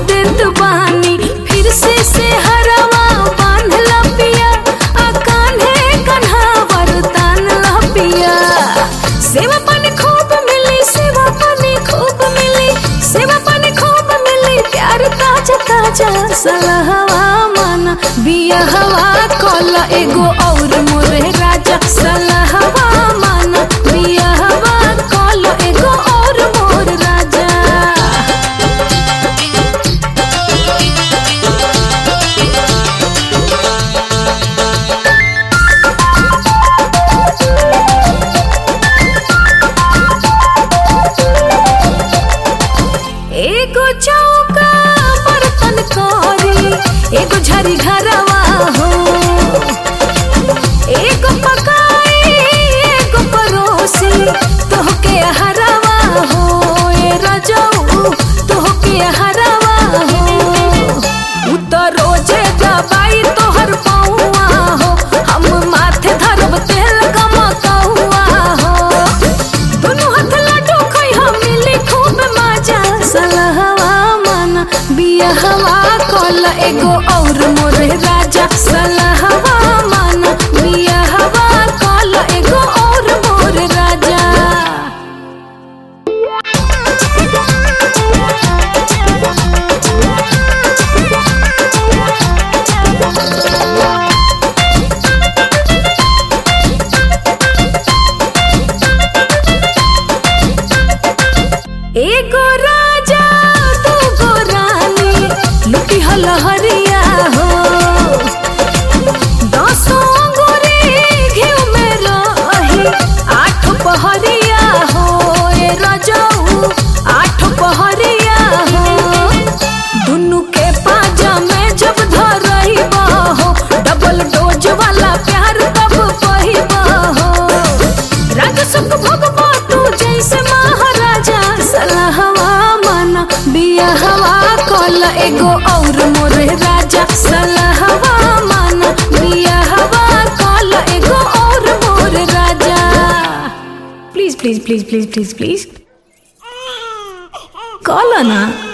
देत बानी फिर से हरवा बांध लपिया आ कान्हे कन्हावर तान लपिया। सेवा पानी खूब मिली, सेवा पानी खूब मिली, सेवा पानी खूब मिली, प्यार ताजा ताजा सलहवा माना बियाहवा कल एगो और मोरे राजा। सलहवा माना बियाहवा कल एगो और मोर राजा। एगो चौका बर्तन करी, एगो झरी घरवा हो, एगो पकाई एगो परोसी, तोहके हरवा हो ए रजऊ, तोहके हरवा हो। उतर रोजे दबाई तोहर पौआ हो, हम माथे धरब तेल गमकौआ हो। दोनों हाथ लाडू खइहा मिली खूब मजा। सलहवा माना बियाहवा कल एगो और मोरे राजा। सलहवा माना बियाहवा कल एगो और मोरे राजा। एगो राजा दूगो रानी लुटी हलहरिया हो, 10 गोरी घिउ में रही 8 पहरिया हो ए रजऊ 8 पहरिया हो। दुनु के पाजा में जब धरइबा हो, डबल डोज वाला प्यार तब पहिबा हो। राजा सुख भोगबा तू जैसे महाराजा। सलहवा माना बियाहवा कल एगो और मोरे राजा। सलहवा माना बियाहवा कल एगो और मोरे राजा। Please please please please please please कल ना।